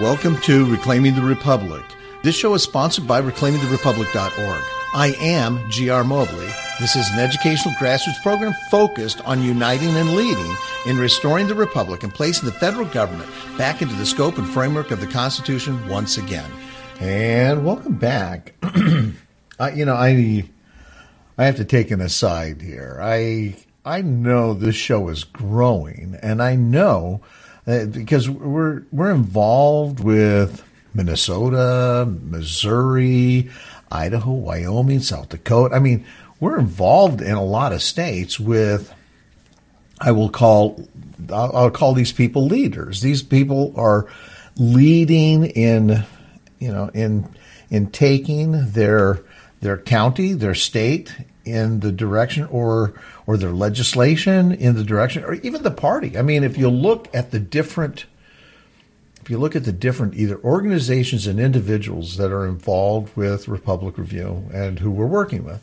Welcome to Reclaiming the Republic. This show is sponsored by reclaimingtherepublic.org. I am G.R. Mobley. This is an educational grassroots program focused on uniting and leading in restoring the Republic and placing the federal government back into the scope and framework of the Constitution once again. And welcome back. I have to take an aside here. I know this show is growing, and I know because we're involved with Minnesota, Missouri, Idaho, Wyoming, South Dakota. I mean, we're involved in a lot of states with, I'll call these people leaders. These people are leading in taking their county, their state in the direction, or their legislation in the direction, or even the party. I mean, if you look at the different either organizations and individuals that are involved with Republic Review and who we're working with,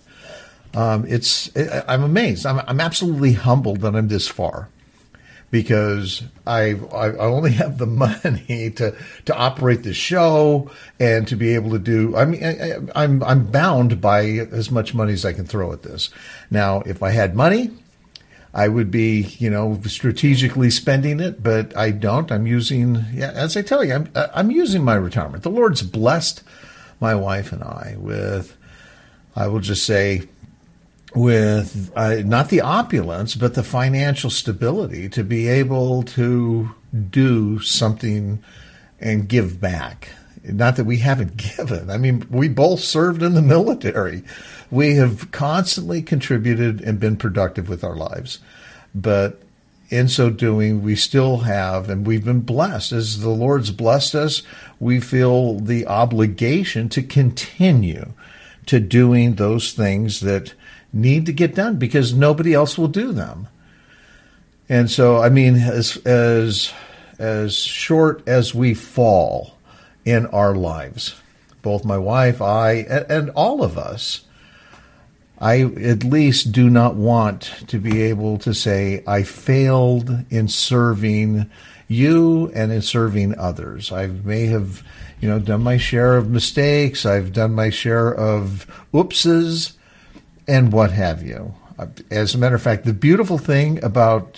I'm amazed. I'm absolutely humbled that I'm this far, because I only have the money to operate the show and to be able to do. I mean, I'm bound by as much money as I can throw at this. Now, if I had money, I would be, strategically spending it, but I don't. I'm using, as I tell you, I'm using my retirement. The Lord's blessed my wife and I with, I will just say, with not the opulence, but the financial stability to be able to do something and give back. Not that we haven't given. I mean, we both served in the military. We have constantly contributed and been productive with our lives. But in so doing, we still have, and we've been blessed. As the Lord's blessed us, we feel the obligation to continue to doing those things that need to get done, because nobody else will do them. And so, I mean, as short as we fall in our lives, both my wife, I, and all of us, I at least do not want to be able to say I failed in serving you and in serving others. I may have, done my share of mistakes. I've done my share of oopses and what have you. As a matter of fact, the beautiful thing about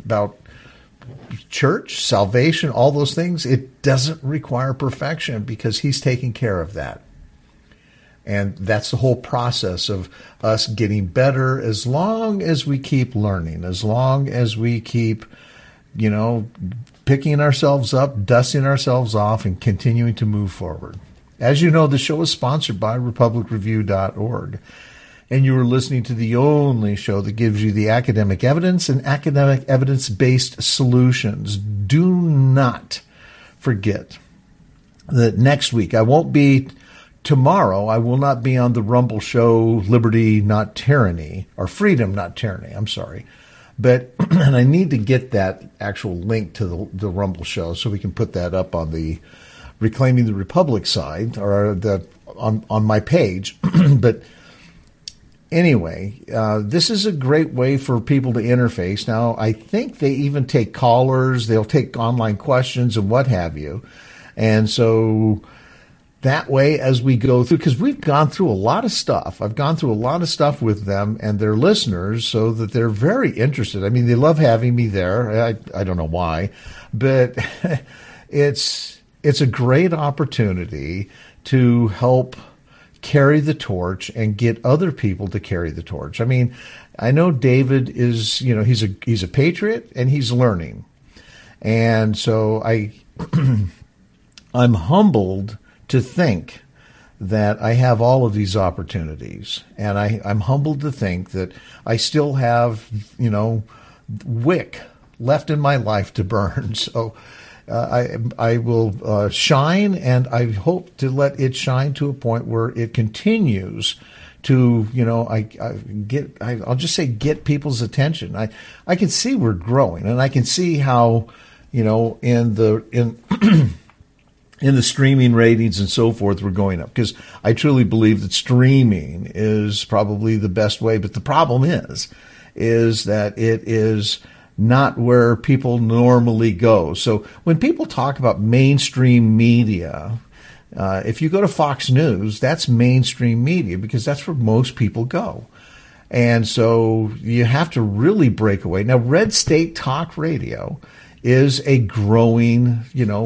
church, salvation, all those things, it doesn't require perfection, because He's taking care of that. And that's the whole process of us getting better, as long as we keep learning, as long as we keep, picking ourselves up, dusting ourselves off, and continuing to move forward. As you know, the show is sponsored by RepublicReview.org. And you are listening to the only show that gives you the academic evidence and academic evidence-based solutions. Do not forget that next week, tomorrow, I will not be on the Rumble show, Liberty, Not Tyranny, or Freedom, Not Tyranny. I'm sorry. But and I need to get that actual link to the Rumble show so we can put that up on the Reclaiming the Republic side, or on my page. But anyway, this is a great way for people to interface. Now, I think they even take callers. They'll take online questions and what have you. And so that way, as we go through, because we've gone through a lot of stuff. I've gone through a lot of stuff with them and their listeners, so that they're very interested. I mean, they love having me there. I don't know why, but it's a great opportunity to help carry the torch and get other people to carry the torch. I mean, I know David is, he's a patriot and he's learning. And so I'm humbled to think that I have all of these opportunities. And I'm humbled to think that I still have, wick left in my life to burn. So I will shine, and I hope to let it shine to a point where it continues to, I'll just say get people's attention. I can see we're growing, and I can see how, in the streaming ratings and so forth, we're going up, because I truly believe that streaming is probably the best way. But the problem is that it is not where people normally go. So when people talk about mainstream media, if you go to Fox News, that's mainstream media because that's where most people go. And so you have to really break away. Now, Red State Talk Radio is a growing,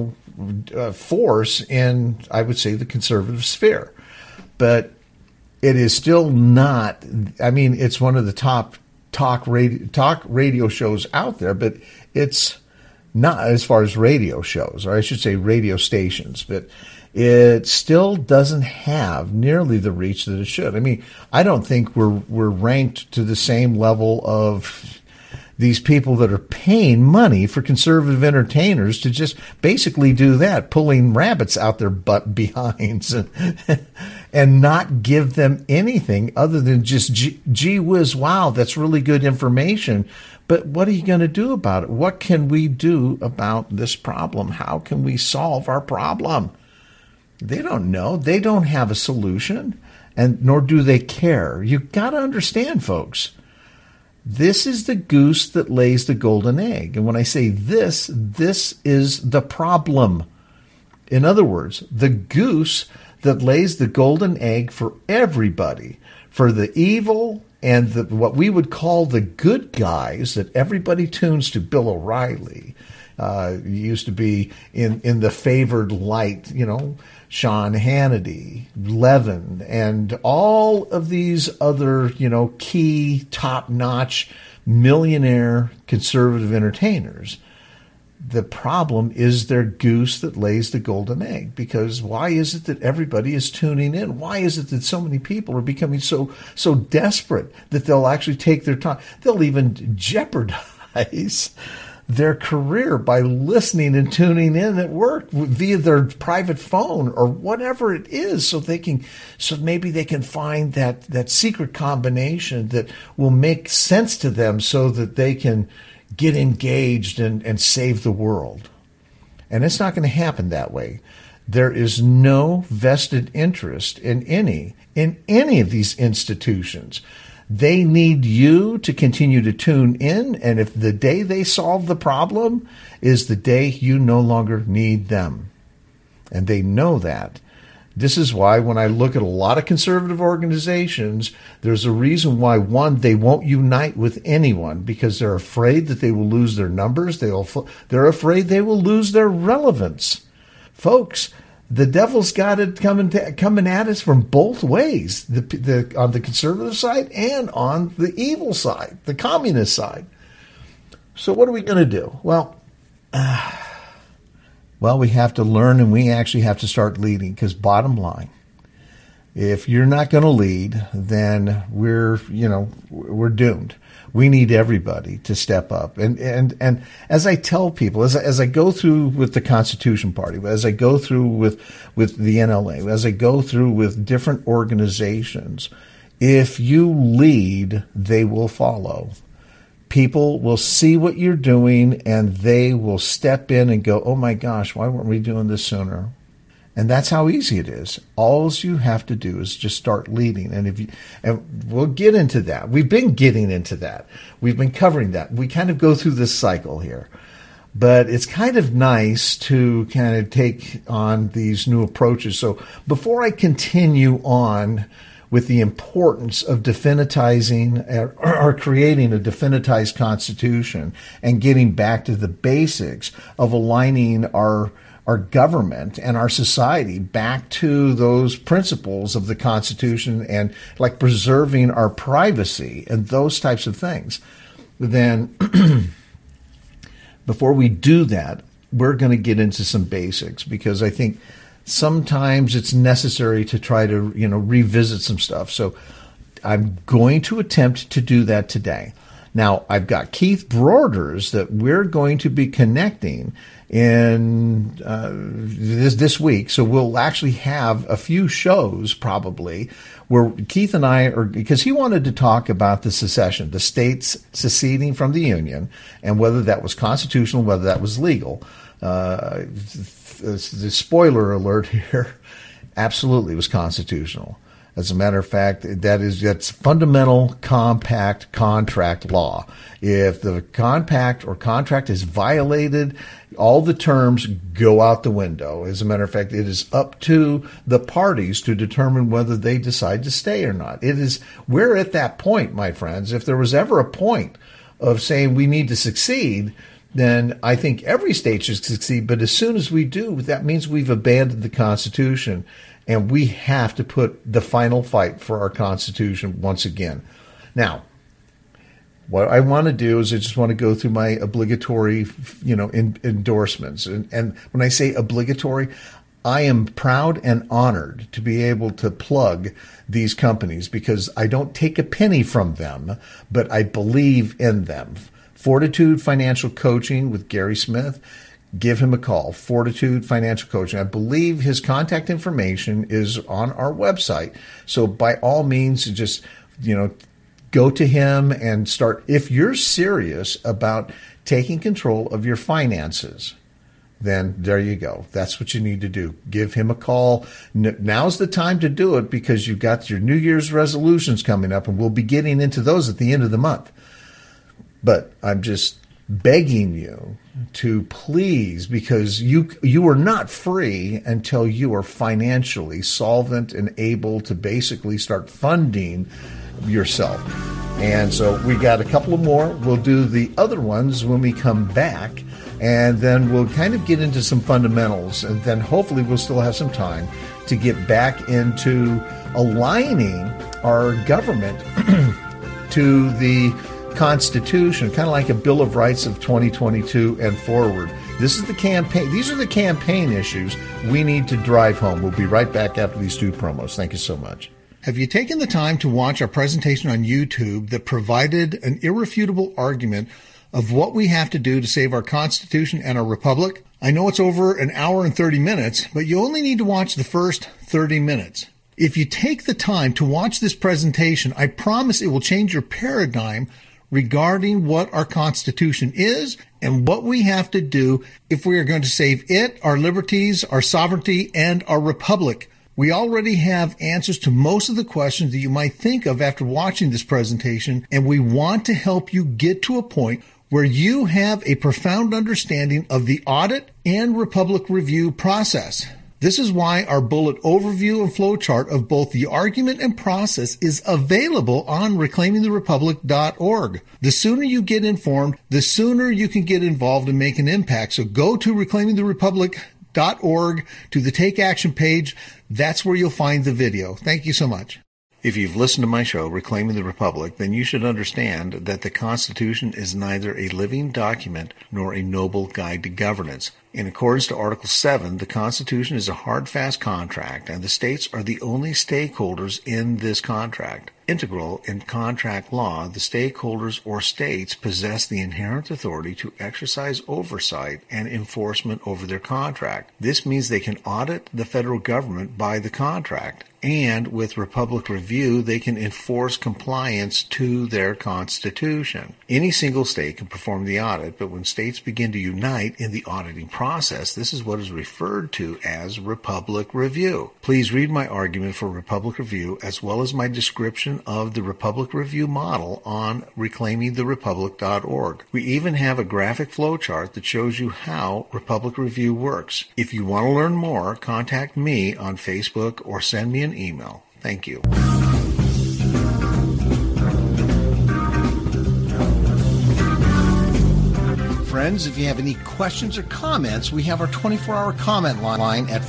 force in, I would say, the conservative sphere. But it is still not, it's one of the top talk radio shows out there, but it's not as far as radio shows, or I should say radio stations, but it still doesn't have nearly the reach that it should. I don't think we're ranked to the same level of these people that are paying money for conservative entertainers to just basically do that, pulling rabbits out their butt behinds and not give them anything other than just gee whiz, wow, that's really good information. But what are you going to do about it? What can we do about this problem? How can we solve our problem? They don't know. They don't have a solution, and nor do they care. You've got to understand, folks. This is the goose that lays the golden egg. And when I say this is the problem. In other words, the goose that lays the golden egg for everybody, for the evil and what we would call the good guys that everybody tunes to. Bill O'Reilly used to be in the favored light, Sean Hannity, Levin, and all of these other, key, top-notch, millionaire conservative entertainers. The problem is their goose that lays the golden egg. Because why is it that everybody is tuning in? Why is it that so many people are becoming so desperate that they'll actually take their time? They'll even jeopardize their career by listening and tuning in at work via their private phone or whatever it is, so maybe they can find that secret combination that will make sense to them so that they can get engaged and save the world. And it's not going to happen that way. There is no vested interest in any of these institutions. They need you to continue to tune in, and if the day they solve the problem is the day you no longer need them. And they know that. This is why when I look at a lot of conservative organizations, there's a reason why, one, they won't unite with anyone because they're afraid that they will lose their numbers. They're afraid they will lose their relevance. Folks, the devil's got it coming at us from both ways, on the conservative side and on the evil side, the communist side. So what are we going to do? Well, we have to learn, and we actually have to start leading, because bottom line, if you're not going to lead, then we're doomed. We need everybody to step up. And as I tell people, as I go through with the Constitution Party, as I go through with the NLA, as I go through with different organizations, if you lead, they will follow. People will see what you're doing, and they will step in and go, oh my gosh, why weren't we doing this sooner? And that's how easy it is. All you have to do is just start leading. And we'll get into that. We've been getting into that. We've been covering that. We kind of go through this cycle here. But it's kind of nice to kind of take on these new approaches. So before I continue on with the importance of definitizing or creating a definitized constitution and getting back to the basics of aligning our government and our society back to those principles of the Constitution and like preserving our privacy and those types of things, then before we do that, we're going to get into some basics, because I think sometimes it's necessary to try to, revisit some stuff. So I'm going to attempt to do that today. Now, I've got Keith Broders that we're going to be connecting in this week. So we'll actually have a few shows probably where Keith and I are, because he wanted to talk about the secession, the states seceding from the Union, and whether that was constitutional, whether that was legal. The spoiler alert here, absolutely it was constitutional. As a matter of fact, that's fundamental compact contract law. If the compact or contract is violated, all the terms go out the window. As a matter of fact, it is up to the parties to determine whether they decide to stay or not. We're at that point, my friends. If there was ever a point of saying we need to succeed, then I think every state should succeed. But as soon as we do, that means we've abandoned the Constitution. And we have to put the final fight for our Constitution once again. Now, what I want to do is I just want to go through my obligatory, endorsements. And when I say obligatory, I am proud and honored to be able to plug these companies because I don't take a penny from them, but I believe in them. Fortitude Financial Coaching with Gary Smith. Give him a call, Fortitude Financial Coaching. I believe his contact information is on our website. So by all means, just, go to him and start. If you're serious about taking control of your finances, then there you go. That's what you need to do. Give him a call. Now's the time to do it because you've got your New Year's resolutions coming up, and we'll be getting into those at the end of the month. But I'm just begging you to please, because you are not free until you are financially solvent and able to basically start funding yourself. And so we got a couple of more. We'll do the other ones when we come back, and then we'll kind of get into some fundamentals, and then hopefully we'll still have some time to get back into aligning our government to the Constitution, kind of like a Bill of Rights of 2022 and forward. This is the campaign. These are the campaign issues we need to drive home. We'll be right back after these two promos. Thank you so much. Have you taken the time to watch our presentation on YouTube that provided an irrefutable argument of what we have to do to save our Constitution and our Republic? I know it's over an hour and 30 minutes, but you only need to watch the first 30 minutes. If you take the time to watch this presentation, I promise it will change your paradigm regarding what our Constitution is and what we have to do if we are going to save it, our liberties, our sovereignty, and our republic. We already have answers to most of the questions that you might think of after watching this presentation, and we want to help you get to a point where you have a profound understanding of the audit and republic review process. This is why our bullet overview and flowchart of both the argument and process is available on reclaimingtherepublic.org. The sooner you get informed, the sooner you can get involved and make an impact. So go to reclaimingtherepublic.org to the Take Action page. That's where you'll find the video. Thank you so much. If you've listened to my show, Reclaiming the Republic, then you should understand that the Constitution is neither a living document nor a noble guide to governance. In accordance to Article 7, the Constitution is a hard, fast contract, and the states are the only stakeholders in this contract. Integral in contract law, the stakeholders or states possess the inherent authority to exercise oversight and enforcement over their contract. This means they can audit the federal government by the contract, and with Republic Review, they can enforce compliance to their Constitution. Any single state can perform the audit, but when states begin to unite in the auditing process, this is what is referred to as Republic Review. Please read my argument for Republic Review as well as my description of the Republic Review model on reclaimingtherepublic.org. We even have a graphic flowchart that shows you how Republic Review works. If you want to learn more, contact me on Facebook or send me an email. Thank you. Friends, if you have any questions or comments, we have our 24-hour comment line at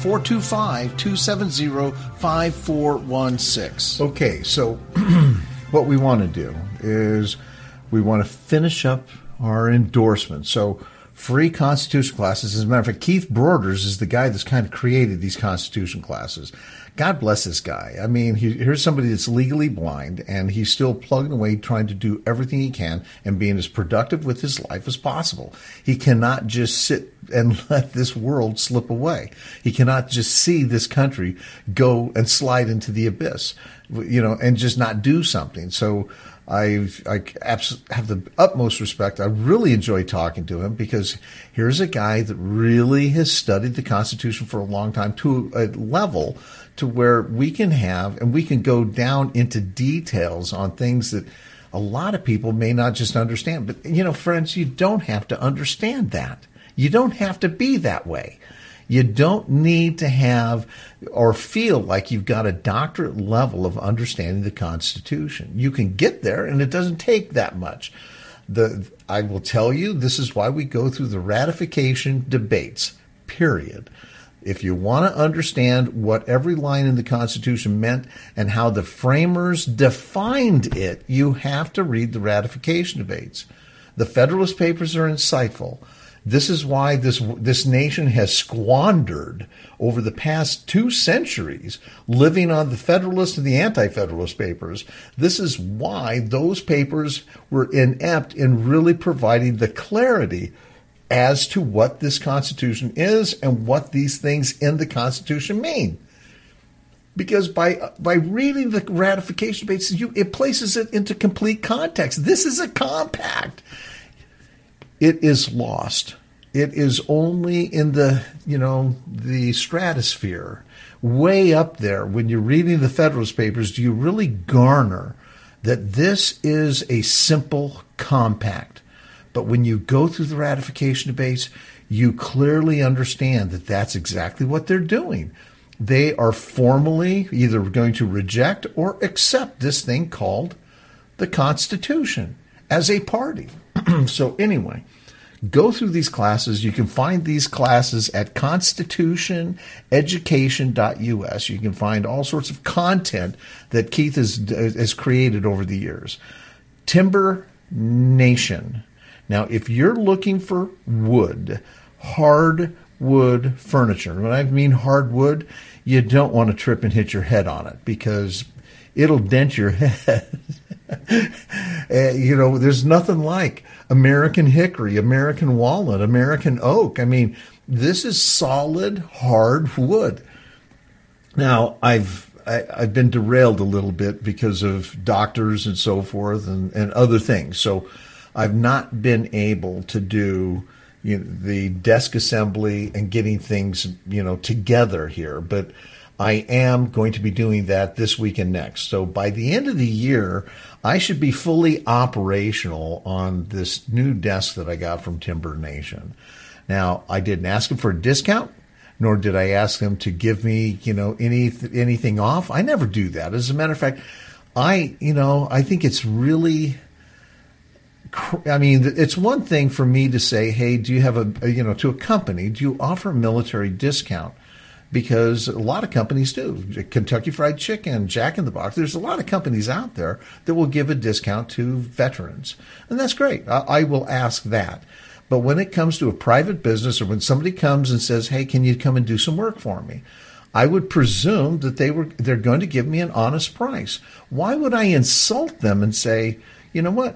425-270-5416. Okay, so what we want to do is we want to finish up our endorsement. So free Constitution classes. As a matter of fact, Keith Broders is the guy that's kind of created these Constitution classes. God bless this guy. I mean, here's somebody that's legally blind, and he's still plugging away trying to do everything he can and being as productive with his life as possible. He cannot just sit and let this world slip away. He cannot just see this country go and slide into the abyss, and just not do something. So I have the utmost respect. I really enjoy talking to him because here's a guy that really has studied the Constitution for a long time to a level to where we can have, and we can go down into details on things that a lot of people may not just understand. But, friends, you don't have to understand that. You don't have to be that way. You don't need to have or feel like you've got a doctorate level of understanding the Constitution. You can get there, and it doesn't take that much. I will tell you, this is why we go through the ratification debates, period. If you want to understand what every line in the Constitution meant and how the framers defined it, you have to read the ratification debates. The Federalist Papers are insightful. This is why this nation has squandered over the past 2 centuries living on the Federalist and the Anti-Federalist Papers. This is why those papers were inept in really providing the clarity as to what this Constitution is and what these things in the Constitution mean. Because by reading the ratification debates, it places it into complete context. This is a compact. It is lost. It is only in the stratosphere, way up there. When you're reading the Federalist Papers, do you really garner that this is a simple compact? But when you go through the ratification debates, you clearly understand that that's exactly what they're doing. They are formally either going to reject or accept this thing called the Constitution as a party. So anyway, go through these classes. You can find these classes at constitutioneducation.us. You can find all sorts of content that Keith has created over the years. Timber Nation. Now, if you're looking for wood, hardwood furniture, when I mean hardwood, you don't want to trip and hit your head on it because it'll dent your head. There's nothing like American hickory, American walnut, American oak. I mean, this is solid, hard wood. Now, I've been derailed a little bit because of doctors and so forth and other things. So I've not been able to do the desk assembly and getting things, together here. But I am going to be doing that this week and next. So by the end of the year, I should be fully operational on this new desk that I got from Timber Nation. Now, I didn't ask them for a discount, nor did I ask them to give me, anything off. I never do that. As a matter of fact, I think it's really, it's one thing for me to say, hey, do you have to a company, do you offer a military discount? Because a lot of companies do. Kentucky Fried Chicken, Jack in the Box. There's a lot of companies out there that will give a discount to veterans. And that's great. I will ask that. But when it comes to a private business or when somebody comes and says, hey, can you come and do some work for me? I would presume that they're going to give me an honest price. Why would I insult them and say, you know what?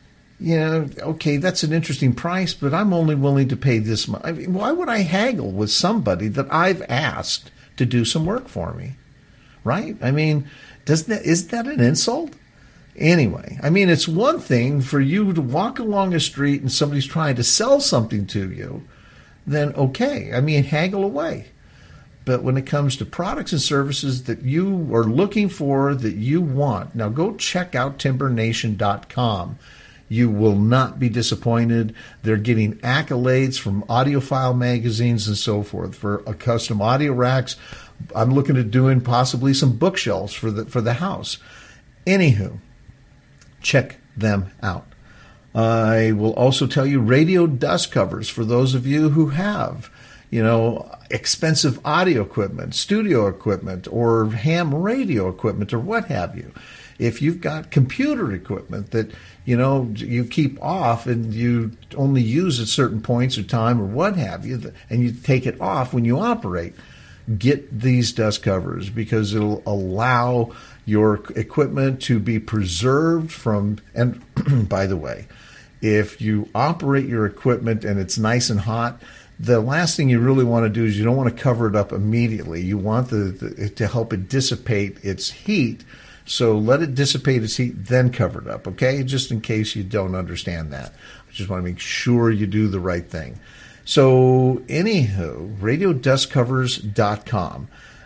Okay, that's an interesting price, but I'm only willing to pay this much. Why would I haggle with somebody that I've asked to do some work for me? Right? Isn't that an insult? Anyway, it's one thing for you to walk along a street and somebody's trying to sell something to you, then okay, haggle away. But when it comes to products and services that you are looking for, that you want, now go check out timbernation.com. You will not be disappointed. They're getting accolades from audiophile magazines and so forth for custom audio racks. I'm looking at doing possibly some bookshelves for the house. Anywho, check them out. I will also tell you radio dust covers for those of you who have, expensive audio equipment, studio equipment, or ham radio equipment, or what have you. If you've got computer equipment that, you keep off and you only use at certain points of time or what have you, and you take it off when you operate, get these dust covers because it'll allow your equipment to be preserved from, and by the way, if you operate your equipment and it's nice and hot, the last thing you really want to do is you don't want to cover it up immediately. You want to help it dissipate its heat. So let it dissipate its heat, then cover it up, okay? Just in case you don't understand that. I just want to make sure you do the right thing. So anywho, radiodustcovers.com.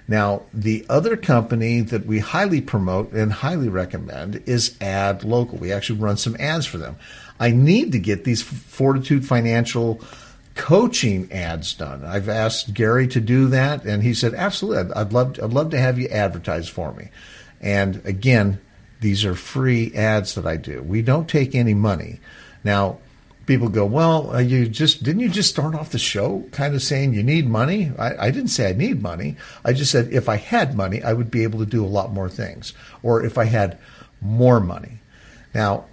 Now, the other company that we highly promote and highly recommend is Ad Local. We actually run some ads for them. I need to get these Fortitude Financial coaching ads done. I've asked Gary to do that, and he said, absolutely, I'd love to have you advertise for me. And again, these are free ads that I do. We don't take any money. Now, people go, well, didn't you just start off the show kind of saying you need money? I didn't say I need money. I just said if I had money, I would be able to do a lot more things. Or if I had more money. Now,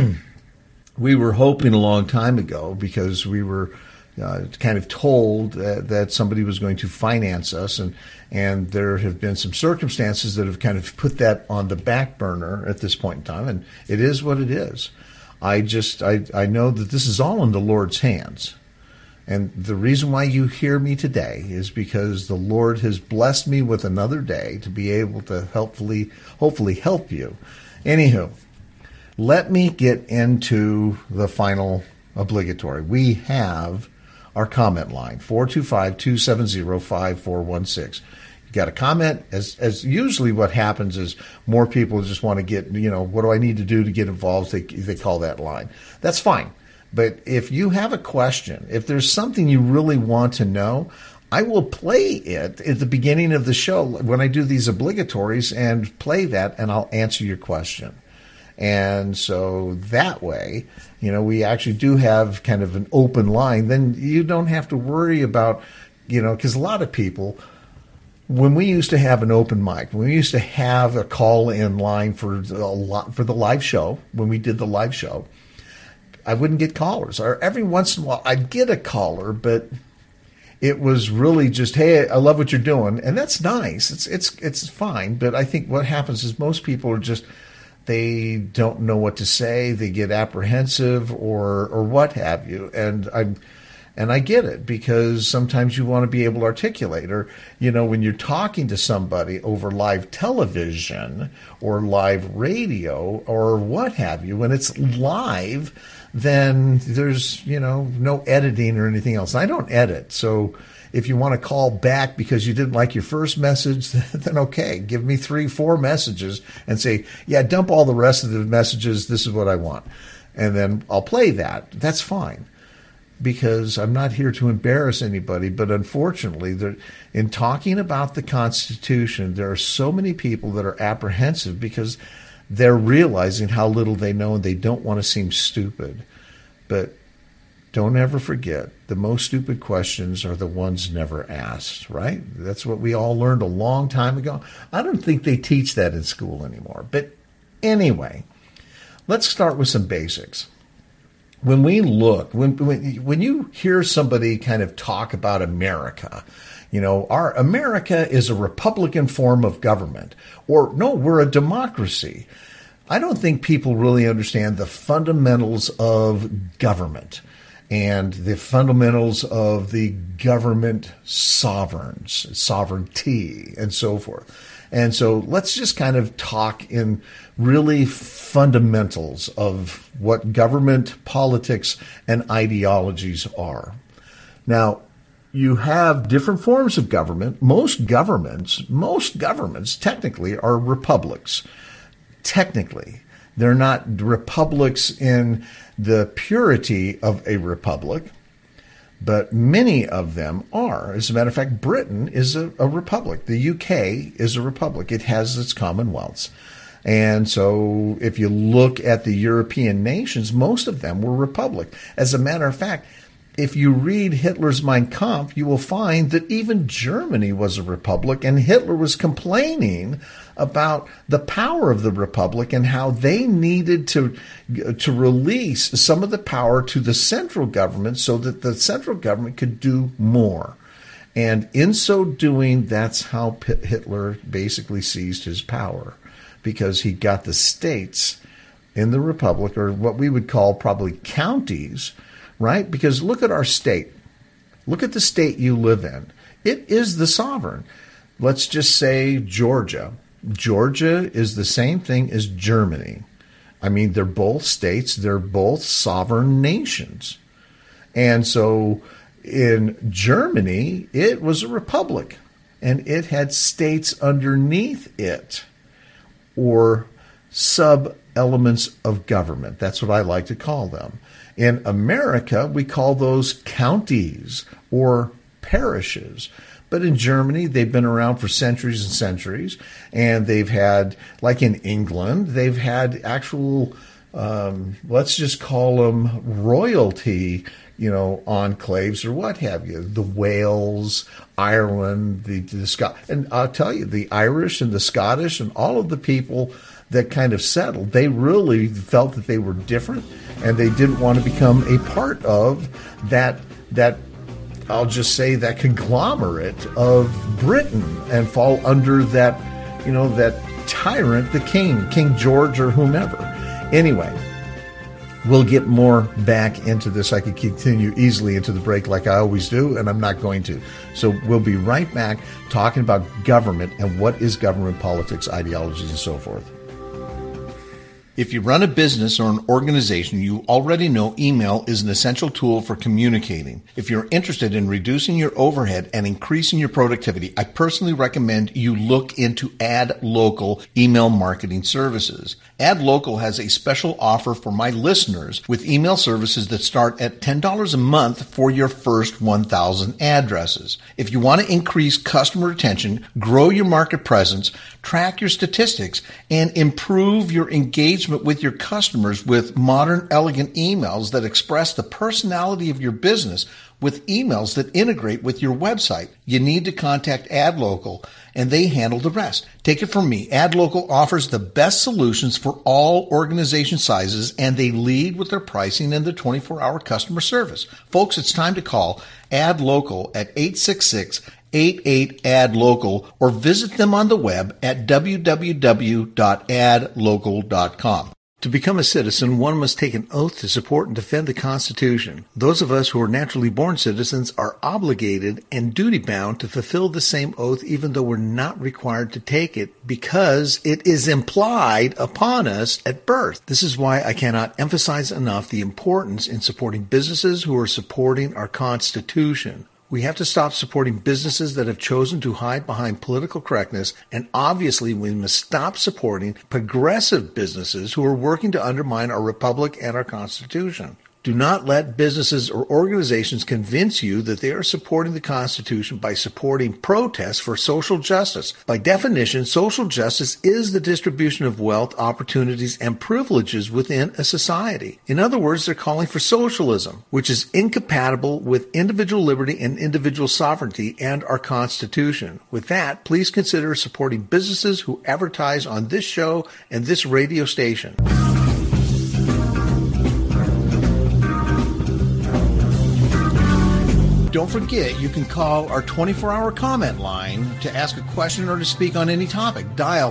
we were hoping a long time ago, because we were kind of told that somebody was going to finance us, and there have been some circumstances that have kind of put that on the back burner at this point in time, and it is what it is. I know that this is all in the Lord's hands. And the reason why you hear me today is because the Lord has blessed me with another day to be able to hopefully help you. Anywho, let me get into the final obligatory. We have our comment line, 425-270-5416. You got a comment, as usually what happens is more people just want to get, what do I need to do to get involved? They call that line. That's fine. But if you have a question, if there's something you really want to know, I will play it at the beginning of the show when I do these obligatories, and play that, and I'll answer your question. And so that way, we actually do have kind of an open line. Then you don't have to worry about, because a lot of people, when we used to have an open mic, when we used to have a call-in line for the live show, when we did the live show, I wouldn't get callers. Or every once in a while, I'd get a caller, but it was really just, hey, I love what you're doing, and that's nice. It's fine. But I think what happens is most people are just, they don't know what to say. They get apprehensive or what have you, and I get it, because sometimes you want to be able to articulate, or, when you're talking to somebody over live television or live radio or what have you, when it's live, then there's, no editing or anything else. I don't edit. So if you want to call back because you didn't like your first message, then okay, give me 3-4 messages and say, yeah, dump all the rest of the messages. This is what I want. And then I'll play that. That's fine, because I'm not here to embarrass anybody. But unfortunately, in talking about the Constitution, there are so many people that are apprehensive because they're realizing how little they know, and they don't want to seem stupid. But don't ever forget, the most stupid questions are the ones never asked, right? That's what we all learned a long time ago. I don't think they teach that in school anymore. But anyway, let's start with some basics. When we look, when you hear somebody kind of talk about America, our America is a Republican form of government, or no, we're a democracy. I don't think people really understand the fundamentals of government and the fundamentals of the government sovereignty, and so forth. And so let's just kind of talk in really fundamentals of what government, politics, and ideologies are. Now, you have different forms of government. Most governments technically are republics. Technically, they're not republics in the purity of a republic, but many of them are. As a matter of fact, Britain is a republic. The UK is a republic. It has its commonwealths. And so if you look at the European nations, most of them were republic. As a matter of fact, if you read Hitler's Mein Kampf, you will find that even Germany was a republic, and Hitler was complaining about the power of the republic and how they needed to release some of the power to the central government so that the central government could do more. And in so doing, that's how Hitler basically seized his power, because he got the states in the republic, or what we would call probably counties, right? Because look at our state. Look at the state you live in. It is the sovereign. Let's just say Georgia. Georgia is the same thing as Germany. I mean, they're both states. They're both sovereign nations. And so in Germany, it was a republic. and it had states underneath it, or sub-elements of government. That's what I like to call them. In America, we call those counties or parishes. But in Germany, they've been around for centuries and centuries, and they've had, like in England, they've had actual, let's just call them royalty, enclaves or what have you. The Wales, Ireland, the Scot, and I'll tell you, the Irish and the Scottish and all of the people that kind of settled, they really felt that they were different, and they didn't want to become a part of that I'll just say that conglomerate of Britain and fall under that, that tyrant, the King George or whomever. Anyway, we'll get more back into this. I could continue easily into the break like I always do, and I'm not going to. So we'll be right back talking about government and what is government politics, ideologies, and so forth. If you run a business or an organization, you already know email is an essential tool for communicating. If you're interested in reducing your overhead and increasing your productivity, I personally recommend you look into AdLocal email marketing services. AdLocal has a special offer for my listeners with email services that start at $10 a month for your first 1,000 addresses. If you want to increase customer retention, grow your market presence, track your statistics, and improve your engagement with your customers with modern, elegant emails that express the personality of your business with emails that integrate with your website, you need to contact AdLocal, and they handle the rest. Take it from me. AdLocal offers the best solutions for all organization sizes, and they lead with their pricing and their 24-hour customer service. Folks, it's time to call AdLocal at 866-88-ADLOCAL or visit them on the web at www.adlocal.com. To become a citizen, one must take an oath to support and defend the Constitution. Those of us who are naturally born citizens are obligated and duty-bound to fulfill the same oath even though we're not required to take it because it is implied upon us at birth. This is why I cannot emphasize enough the importance in supporting businesses who are supporting our Constitution. We have to stop supporting businesses that have chosen to hide behind political correctness, and obviously we must stop supporting progressive businesses who are working to undermine our republic and our Constitution. Do not let businesses or organizations convince you that they are supporting the Constitution by supporting protests for social justice. By definition, social justice is the distribution of wealth, opportunities, and privileges within a society. In other words, they're calling for socialism, which is incompatible with individual liberty and individual sovereignty and our Constitution. With that, please consider supporting businesses who advertise on this show and this radio station. Don't forget, you can call our 24-hour comment line to ask a question or to speak on any topic. Dial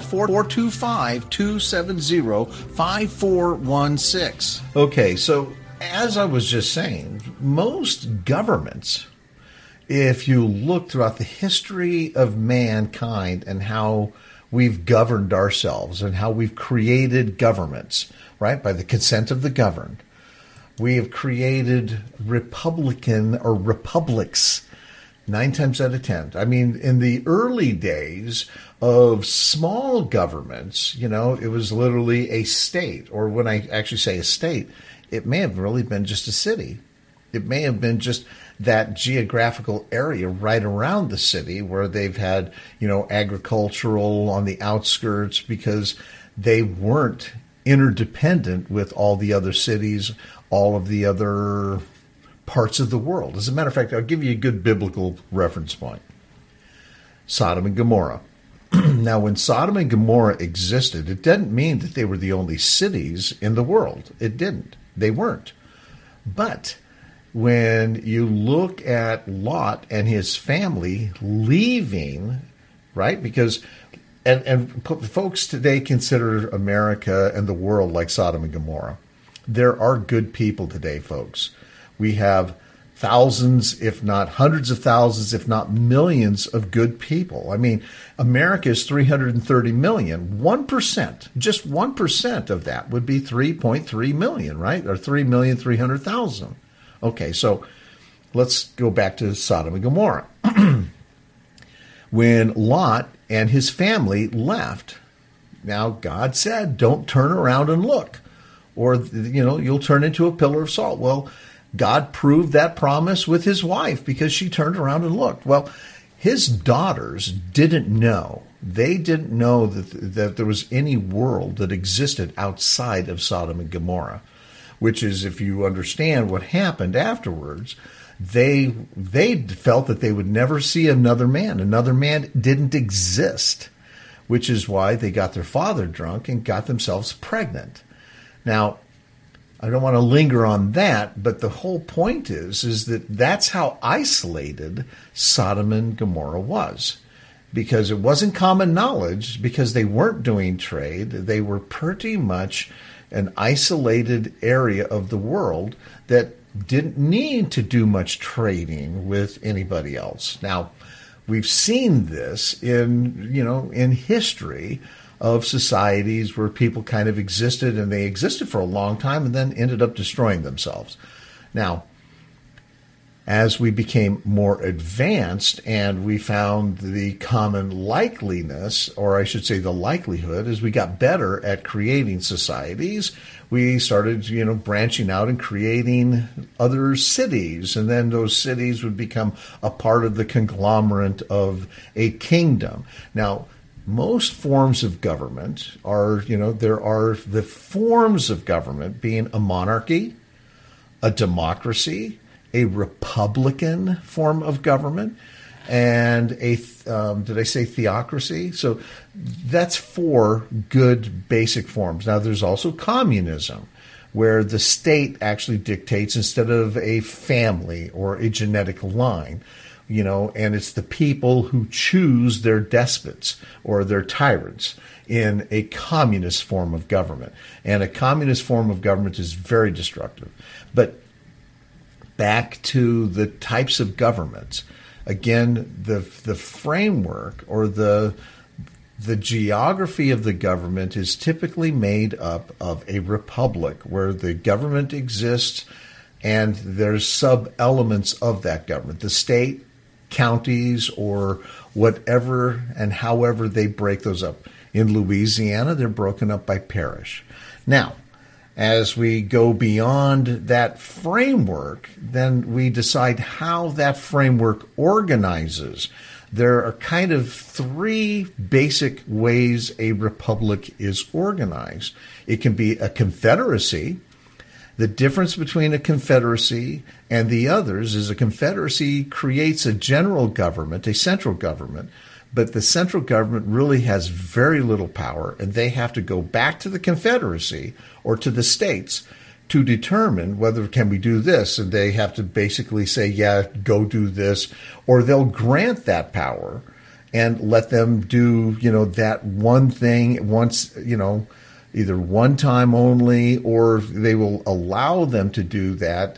425-270-5416. Okay, so as I was just saying, most governments, if you look throughout the history of mankind and how we've governed ourselves and how we've created governments, right, by the consent of the governed, we have created republican or republics 9 times out of 10. I mean, in the early days of small governments, it was literally a state, or when I actually say a state, it may have really been just a city. It may have been just that geographical area right around the city where they've had, agricultural on the outskirts because they weren't interdependent with all the other cities, all of the other parts of the world. As a matter of fact, I'll give you a good biblical reference point. Sodom and Gomorrah. Now, when Sodom and Gomorrah existed, it didn't mean that they were the only cities in the world. It didn't. They weren't. But when you look at Lot and his family leaving, right? Because and folks today consider America and the world like Sodom and Gomorrah. There are good people today, folks. We have thousands, if not hundreds of thousands, if not millions of good people. I mean, America is 330 million. 1%, just 1% of that would be 3.3 million, right? Or 3,300,000. Okay, so let's go back to Sodom and Gomorrah. when Lot and his family left. Now, God said, don't turn around and look, or, you'll turn into a pillar of salt. Well, God proved that promise with his wife because she turned around and looked. Well, his daughters didn't know. They didn't know that there was any world that existed outside of Sodom and Gomorrah, which is, if you understand what happened afterwards, they felt that they would never see another man. Another man didn't exist, which is why they got their father drunk and got themselves pregnant. Now, I don't want to linger on that, but the whole point is that that's how isolated Sodom and Gomorrah was, because it wasn't common knowledge, because they weren't doing trade. They were pretty much an isolated area of the world that didn't need to do much trading with anybody else. Now, we've seen this in history of societies where people kind of existed, and they existed for a long time and then ended up destroying themselves. Now, as we became more advanced and we found the common likeliness, or I should say the likelihood, as we got better at creating societies, we started, branching out and creating other cities. And then those cities would become a part of the conglomerate of a kingdom. Now, most forms of government are, there are the forms of government being a monarchy, a democracy, a republican form of government, and did I say theocracy? So that's 4 good basic forms. Now, there's also communism, where the state actually dictates instead of a family or a genetic line. And it's the people who choose their despots or their tyrants in a communist form of government. And a communist form of government is very destructive. But back to the types of governments, again, the framework or the geography of the government is typically made up of a republic, where the government exists and there's sub-elements of that government. The state, counties, or whatever and however they break those up. In Louisiana, they're broken up by parish. Now, as we go beyond that framework, then we decide how that framework organizes. There are kind of 3 basic ways a republic is organized. It can be a confederacy. The difference between a confederacy and the others is a confederacy creates a general government, a central government, but the central government really has very little power, and they have to go back to the confederacy or to the states to determine whether can we do this, and they have to basically say, yeah, go do this, or they'll grant that power and let them do, that one thing once, either one time only, or they will allow them to do that,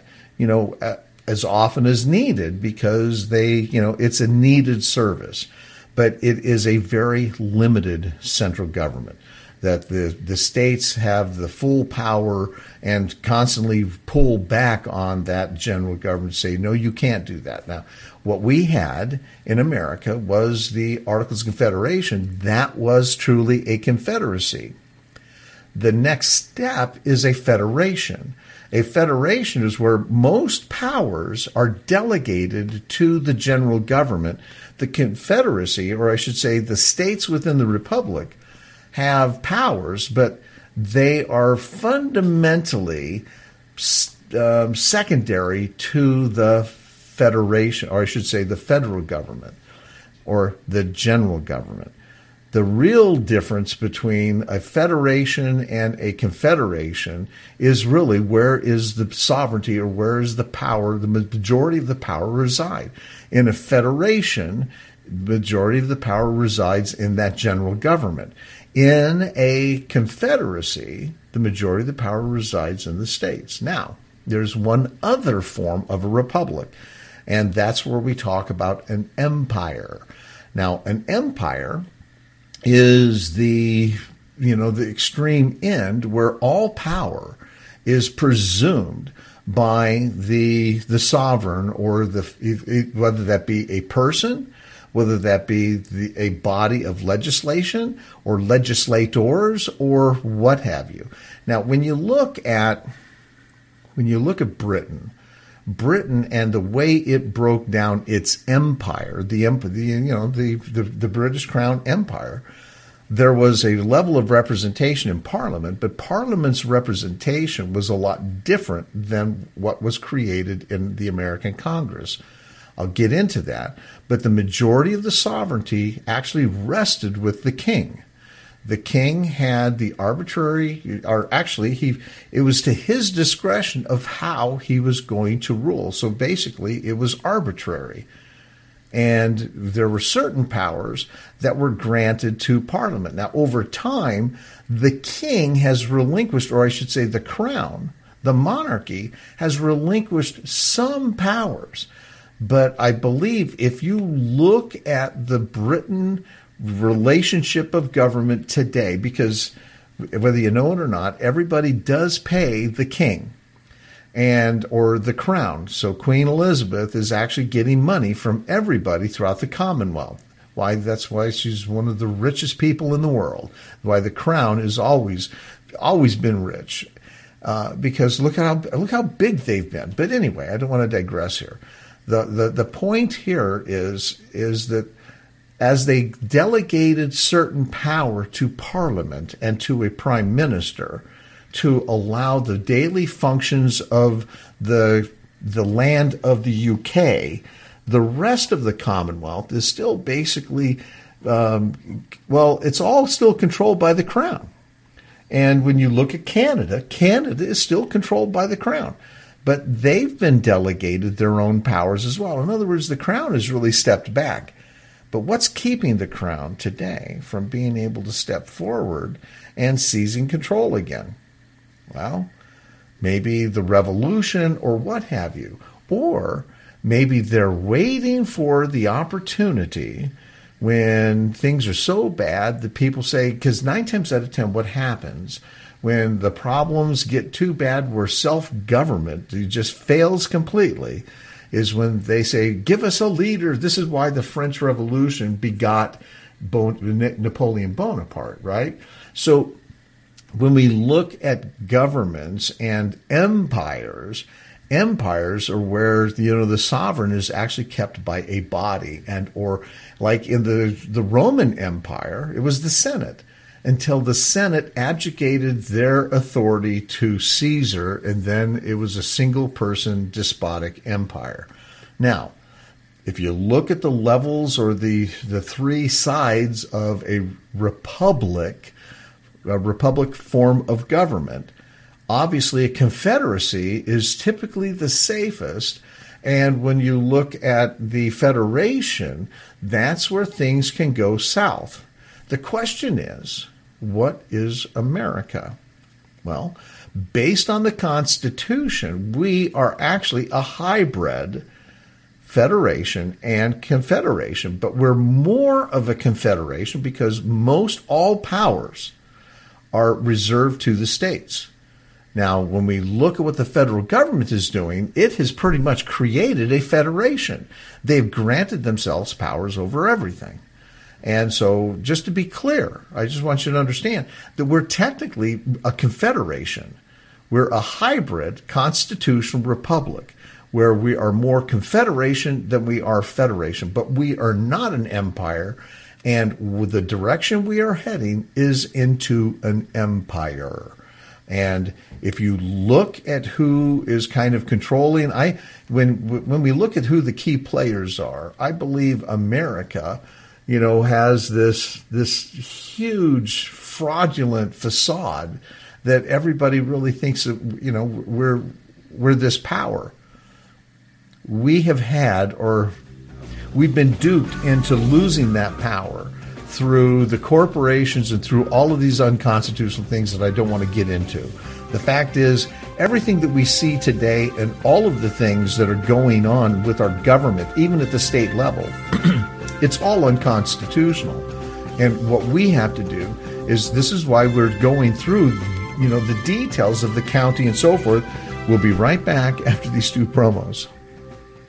as often as needed, because it's a needed service. But it is a very limited central government, that the states have the full power and constantly pull back on that general government, say, no, you can't do that. Now, what we had in America was the Articles of Confederation. That was truly a confederacy. The next step is a federation. A federation is where most powers are delegated to the general government. The confederacy, or I should say the states within the republic, have powers, but they are fundamentally secondary to the federation, or I should say the federal government, or the general government. The real difference between a federation and a confederation is really where is the sovereignty, or where is the power, the majority of the power reside. In a federation, the majority of the power resides in that general government. In a confederacy, the majority of the power resides in the states. Now, there's one other form of a republic, and that's where we talk about an empire. Now, an empire is the extreme end where all power is presumed by the sovereign, or whether that be a person, whether that be a body of legislation or legislators or what have you. Now, when you look at Britain and the way it broke down its empire, the British Crown Empire, there was a level of representation in Parliament, but Parliament's representation was a lot different than what was created in the American Congress. I'll get into that, but the majority of the sovereignty actually rested with the king. The king had the arbitrary, or actually, it was to his discretion of how he was going to rule. So basically, it was arbitrary. And there were certain powers that were granted to Parliament. Now, over time, the king has relinquished, or I should say the crown, the monarchy, has relinquished some powers. But I believe if you look at the Britain relationship of government today, because whether you know it or not, everybody does pay the king or the crown. So Queen Elizabeth is actually getting money from everybody throughout the Commonwealth. That's why she's one of the richest people in the world. Why the crown has always been rich, because look how big they've been. But anyway, I don't want to digress here. The point here is that as they delegated certain power to Parliament and to a prime minister to allow the daily functions of the land of the UK, the rest of the Commonwealth is still basically, it's all still controlled by the Crown. And when you look at Canada is still controlled by the Crown. But they've been delegated their own powers as well. In other words, the Crown has really stepped back. But what's keeping the Crown today from being able to step forward and seizing control again? Well, maybe the revolution or what have you. Or maybe they're waiting for the opportunity when things are so bad that people say, because 9 times out of 10, what happens when the problems get too bad where self-government just fails completely is when they say, give us a leader. This is why the French Revolution begot Napoleon Bonaparte, right? So when we look at governments and empires are where the sovereign is actually kept by a body, or like in the Roman Empire, it was the Senate, until the Senate abdicated their authority to Caesar, and then it was a single-person despotic empire. Now, if you look at the levels or the three sides of a republic form of government, obviously a confederacy is typically the safest. And when you look at the federation, that's where things can go south. The question is, what is America? Well, based on the Constitution, we are actually a hybrid federation and confederation, but we're more of a confederation because most all powers are reserved to the states. Now, when we look at what the federal government is doing, it has pretty much created a federation. They've granted themselves powers over everything. And so, just to be clear, I just want you to understand that we're technically a confederation. We're a hybrid constitutional republic where we are more confederation than we are federation, but we are not an empire. And with the direction we are heading is into an empire. And if you look at who is kind of controlling, when we look at who the key players are, I believe America, has this huge fraudulent facade that everybody really thinks that, we're this power. We have had, or we've been duped into losing that power through the corporations and through all of these unconstitutional things that I don't want to get into. The fact is, everything that we see today and all of the things that are going on with our government, even at the state level, it's all unconstitutional. And what we have to do is, this is why we're going through, the details of the county and so forth. We'll be right back after these two promos.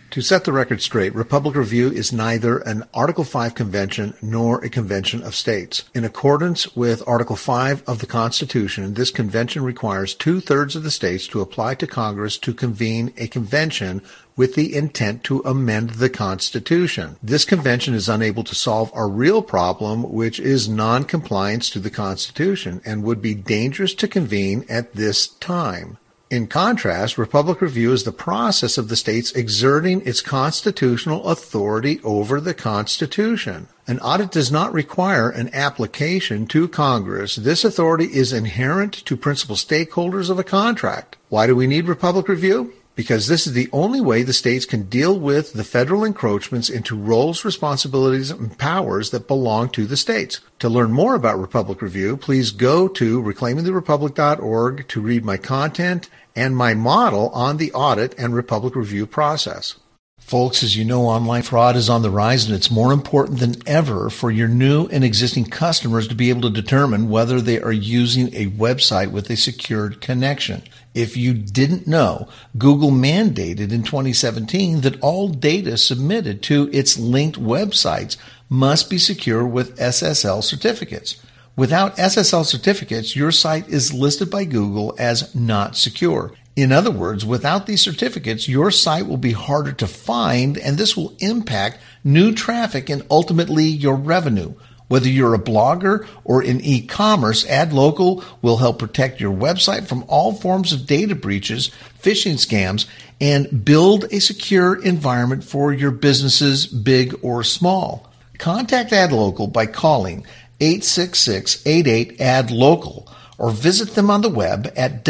To set the record straight, Republic Review is neither an Article 5 convention nor a convention of states. In accordance with Article 5 of the Constitution, this convention requires 2/3 of the states to apply to Congress to convene a convention with the intent to amend the Constitution. This convention is unable to solve our real problem, which is non-compliance to the Constitution, and would be dangerous to convene at this time. In contrast, Republic Review is the process of the states exerting its constitutional authority over the Constitution. An audit does not require an application to Congress. This authority is inherent to principal stakeholders of a contract. Why do we need Republic Review? Because this is the only way the states can deal with the federal encroachments into roles, responsibilities, and powers that belong to the states. To learn more about Republic Review, please go to reclaimingtherepublic.org to read my content and my model on the audit and Republic Review process. Folks, as you know, online fraud is on the rise, and it's more important than ever for your new and existing customers to be able to determine whether they are using a website with a secured connection. If you didn't know, Google mandated in 2017 that all data submitted to its linked websites must be secure with SSL certificates. Without SSL certificates, your site is listed by Google as not secure. In other words, without these certificates, your site will be harder to find, and this will impact new traffic and ultimately your revenue. Whether you're a blogger or in e-commerce, AdLocal will help protect your website from all forms of data breaches, phishing scams, and build a secure environment for your businesses, big or small. Contact AdLocal by calling 866-88-ADLOCAL or visit them on the web at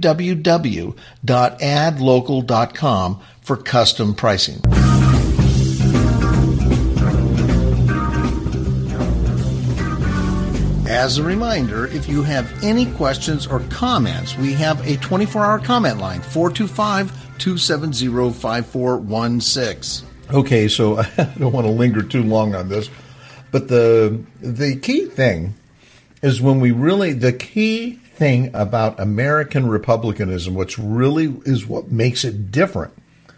www.adlocal.com for custom pricing. As a reminder, if you have any questions or comments, we have a 24-hour comment line, 425-270-5416. Okay, so I don't want to linger too long on this, but the key thing is the key thing about American republicanism, which really is what makes it different.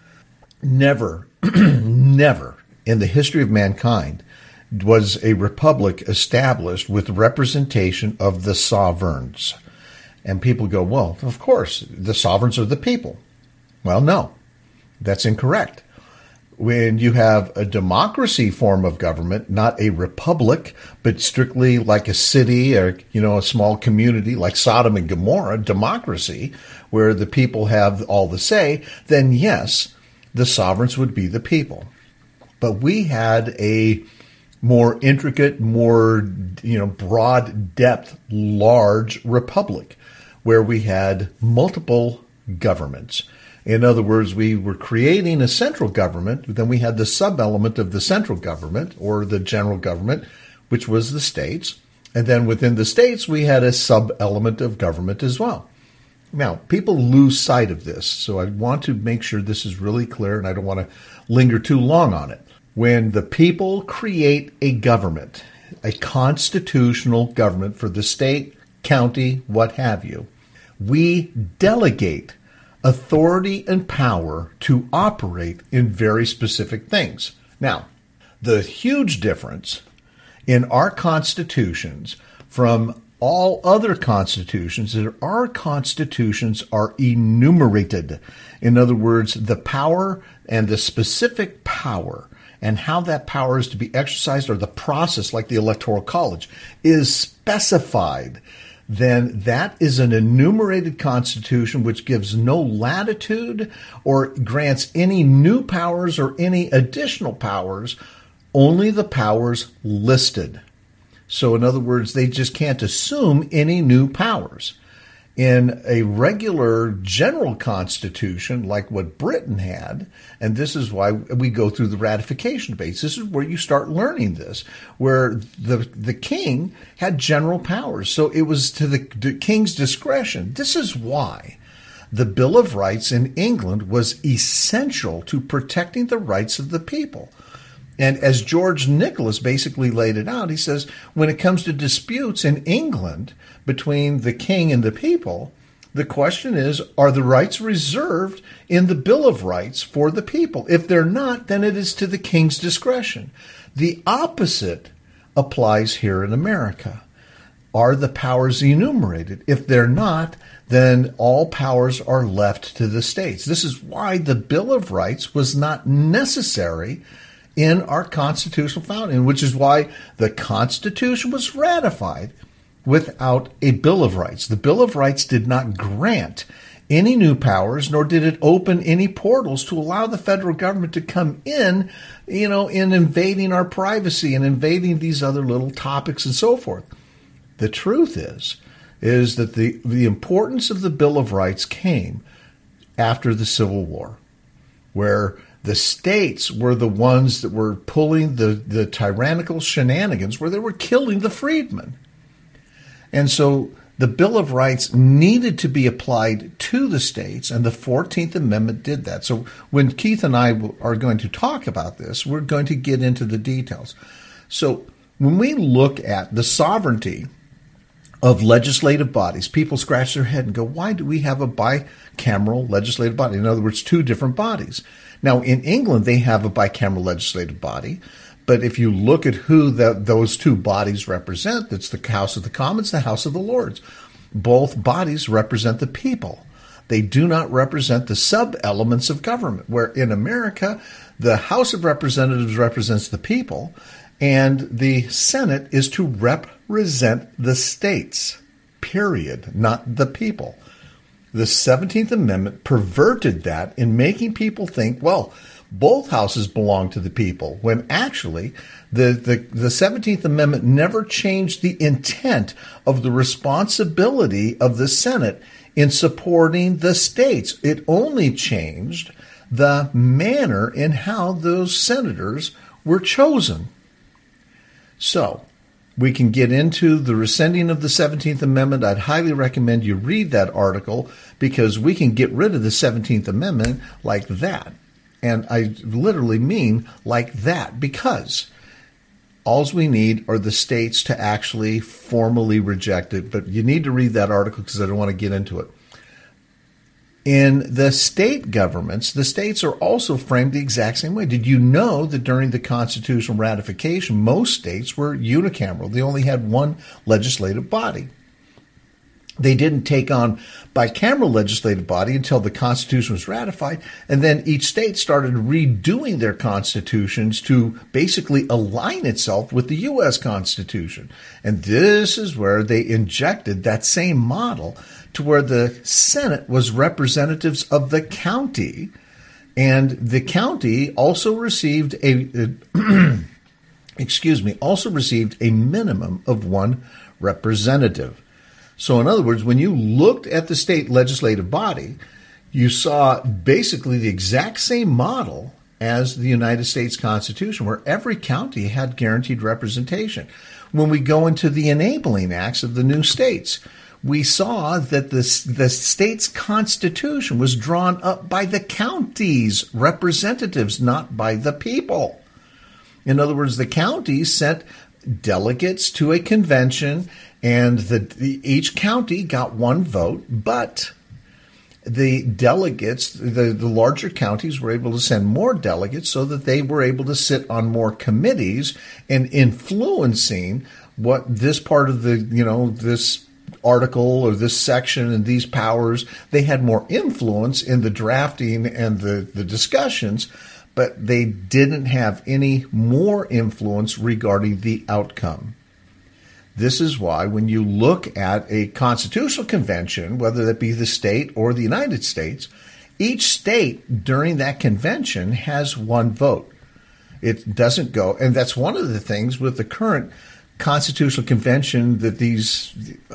Never, never in the history of mankind was a republic established with representation of the sovereigns. And people go, well, of course, the sovereigns are the people. Well, no, that's incorrect. When you have a democracy form of government, not a republic, but strictly like a city or, a small community like Sodom and Gomorrah, democracy, where the people have all the say, then yes, the sovereigns would be the people. But we had a more intricate, more, broad depth, large republic where we had multiple governments. In other words, we were creating a central government, then we had the sub-element of the central government or the general government, which was the states. And then within the states, we had a sub-element of government as well. Now, people lose sight of this, so I want to make sure this is really clear, and I don't want to linger too long on it. When the people create a government, a constitutional government for the state, county, what have you, we delegate authority and power to operate in very specific things. Now, the huge difference in our constitutions from all other constitutions is that our constitutions are enumerated. In other words, the power and the specific power and how that power is to be exercised, or the process like the Electoral College, is specified. Then that is an enumerated constitution which gives no latitude or grants any new powers or any additional powers, only the powers listed. So in other words, they just can't assume any new powers. In a regular general constitution like what Britain had, and this is why we go through the ratification debates, this is where you start learning this, where the king had general powers. So it was to the king's discretion. This is why the Bill of Rights in England was essential to protecting the rights of the people. And as George Nicholas basically laid it out, he says, when it comes to disputes in England between the king and the people, The question is, are the rights reserved in the Bill of Rights for the people? If they're not, then it is to the king's discretion. The opposite applies here in America. Are the powers enumerated? If they're not, then all powers are left to the states. This is why the Bill of Rights was not necessary in our constitutional founding, which is why the Constitution was ratified without a Bill of Rights. The Bill of Rights did not grant any new powers, nor did it open any portals to allow the federal government to come in, in invading our privacy and invading these other little topics and so forth. The truth is that the importance of the Bill of Rights came after the Civil War, where the states were the ones that were pulling the tyrannical shenanigans, where they were killing the freedmen. And so the Bill of Rights needed to be applied to the states, and the 14th Amendment did that. So when Keith and I are going to talk about this, we're going to get into the details. So when we look at the sovereignty of legislative bodies, people scratch their head and go, why do we have a bicameral legislative body? In other words, two different bodies. Now, in England, they have a bicameral legislative body. But if you look at who those two bodies represent, it's the House of the Commons, the House of the Lords. Both bodies represent the people. They do not represent the sub-elements of government, where in America, the House of Representatives represents the people, and the Senate is to represent the states, period, not the people. The 17th Amendment perverted that in making people think, well, both houses belong to the people, when actually the 17th Amendment never changed the intent of the responsibility of the Senate in supporting the states. It only changed the manner in how those senators were chosen. So we can get into the rescinding of the 17th Amendment. I'd highly recommend you read that article, because we can get rid of the 17th Amendment like that. And I literally mean like that, because all we need are the states to actually formally reject it. But you need to read that article, because I don't want to get into it. In the state governments, the states are also framed the exact same way. Did you know that during the constitutional ratification, most states were unicameral? They only had one legislative body. They didn't take on bicameral legislative body until the Constitution was ratified, and then each state started redoing their constitutions to basically align itself with the U.S. Constitution. And this is where they injected that same model to where the Senate was representatives of the county, and the county also received also received a minimum of one representative. So in other words, when you looked at the state legislative body, you saw basically the exact same model as the United States Constitution, where every county had guaranteed representation. When we go into the enabling acts of the new states, we saw that the state's constitution was drawn up by the county's representatives, not by the people. In other words, the counties sent delegates to a convention, and each county got one vote, but the delegates, the larger counties, were able to send more delegates so that they were able to sit on more committees and influencing what this part of this article or this section and these powers. They had more influence in the drafting and the discussions, but they didn't have any more influence regarding the outcome. This is why when you look at a constitutional convention, whether that be the state or the United States, each state during that convention has one vote. It doesn't go, and that's one of the things with the current constitutional convention that these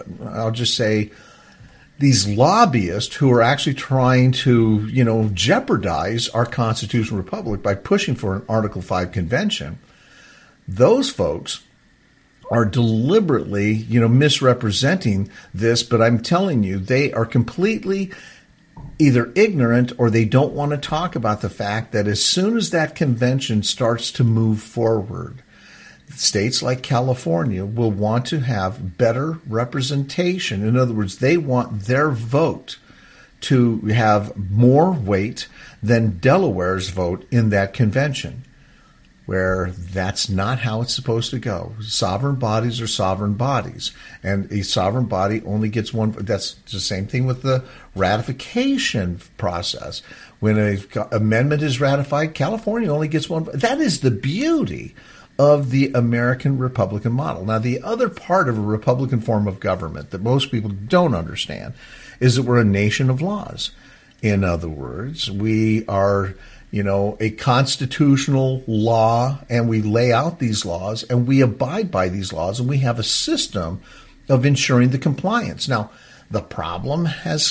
lobbyists who are actually trying to, jeopardize our constitutional republic by pushing for an Article 5 convention, those folks are deliberately, misrepresenting this. But I'm telling you, they are completely either ignorant or they don't want to talk about the fact that as soon as that convention starts to move forward, States like California will want to have better representation. In other words, they want their vote to have more weight than Delaware's vote in that convention, where that's not how it's supposed to go. Sovereign bodies are sovereign bodies, and a sovereign body only gets one. That's the same thing with the ratification process. When an amendment is ratified, California only gets one. That is the beauty of the American Republican model. Now, the other part of a Republican form of government that most people don't understand is that we're a nation of laws. In other words, we are, a constitutional law, and we lay out these laws, and we abide by these laws, and we have a system of ensuring the compliance. Now, the problem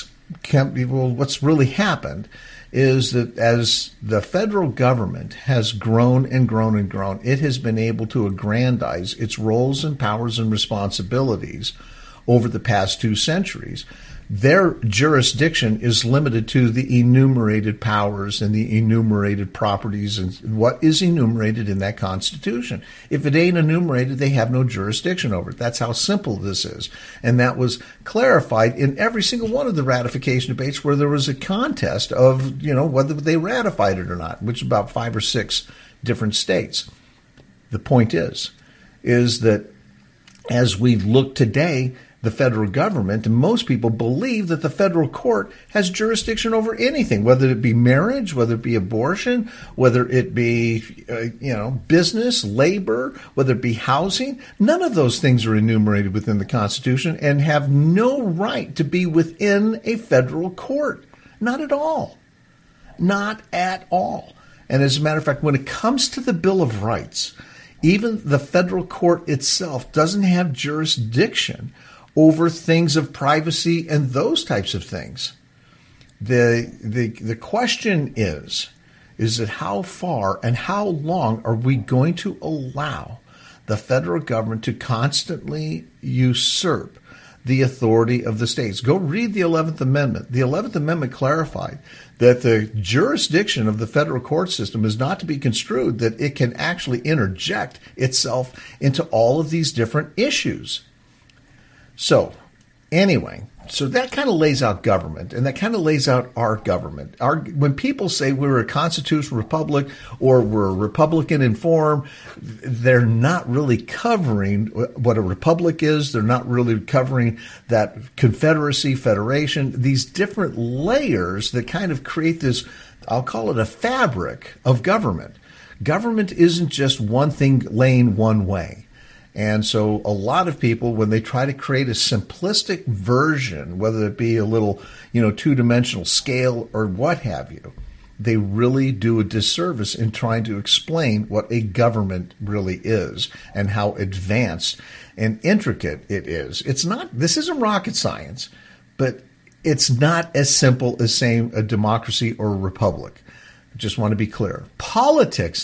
what's really happened is that as the federal government has grown and grown and grown, it has been able to aggrandize its roles and powers and responsibilities over the past 2 centuries. Their jurisdiction is limited to the enumerated powers and the enumerated properties and what is enumerated in that Constitution. If it ain't enumerated, they have no jurisdiction over it. That's how simple this is. And that was clarified in every single one of the ratification debates where there was a contest of, whether they ratified it or not, which is about 5 or 6 different states. The point is that as we look today, the federal government, and most people believe that the federal court has jurisdiction over anything, whether it be marriage, whether it be abortion, whether it be, business, labor, whether it be housing. None of those things are enumerated within the Constitution and have no right to be within a federal court. Not at all. Not at all. And as a matter of fact, when it comes to the Bill of Rights, even the federal court itself doesn't have jurisdiction over things of privacy and those types of things. The question is that how far and how long are we going to allow the federal government to constantly usurp the authority of the states? Go read the 11th Amendment. The 11th Amendment clarified that the jurisdiction of the federal court system is not to be construed that it can actually interject itself into all of these different issues. So, anyway, that kind of lays out government, and that kind of lays out our government. When people say we're a constitutional republic or we're a Republican in form, they're not really covering what a republic is. They're not really covering that confederacy, federation, these different layers that kind of create this, I'll call it a fabric of government. Government isn't just one thing laying one way. And so a lot of people, when they try to create a simplistic version, whether it be a little, two-dimensional scale or what have you, they really do a disservice in trying to explain what a government really is and how advanced and intricate it is. This isn't rocket science, but it's not as simple as saying a democracy or a republic. I just want to be clear. Politics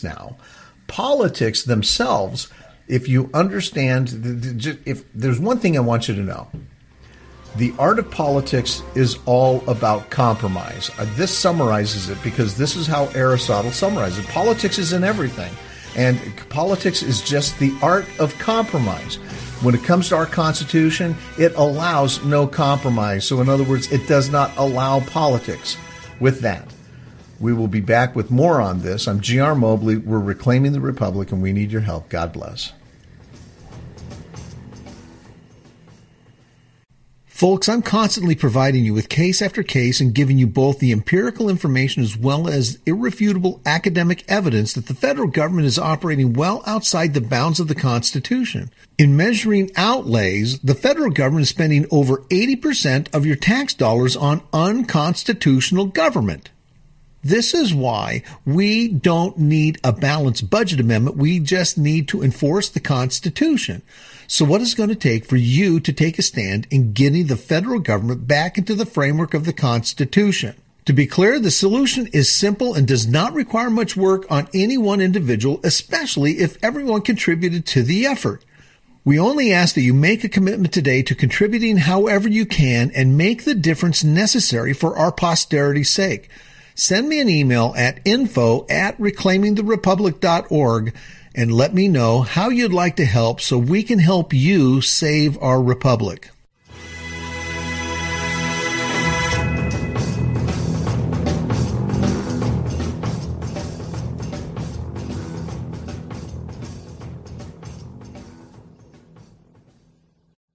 themselves, if you understand, if there's one thing I want you to know, the art of politics is all about compromise. This summarizes it because this is how Aristotle summarizes it. Politics is in everything, and politics is just the art of compromise. When it comes to our Constitution, it allows no compromise. So in other words, it does not allow politics. With that, we will be back with more on this. I'm G.R. Mobley. We're reclaiming the Republic, and we need your help. God bless. Folks, I'm constantly providing you with case after case and giving you both the empirical information as well as irrefutable academic evidence that the federal government is operating well outside the bounds of the Constitution. In measuring outlays, the federal government is spending over 80% of your tax dollars on unconstitutional government. This is why we don't need a balanced budget amendment. We just need to enforce the Constitution. So what is it going to take for you to take a stand in getting the federal government back into the framework of the Constitution? To be clear, the solution is simple and does not require much work on any one individual, especially if everyone contributed to the effort. We only ask that you make a commitment today to contributing however you can and make the difference necessary for our posterity's sake. Send me an email at info@reclaimingtherepublic.org and let me know how you'd like to help so we can help you save our republic.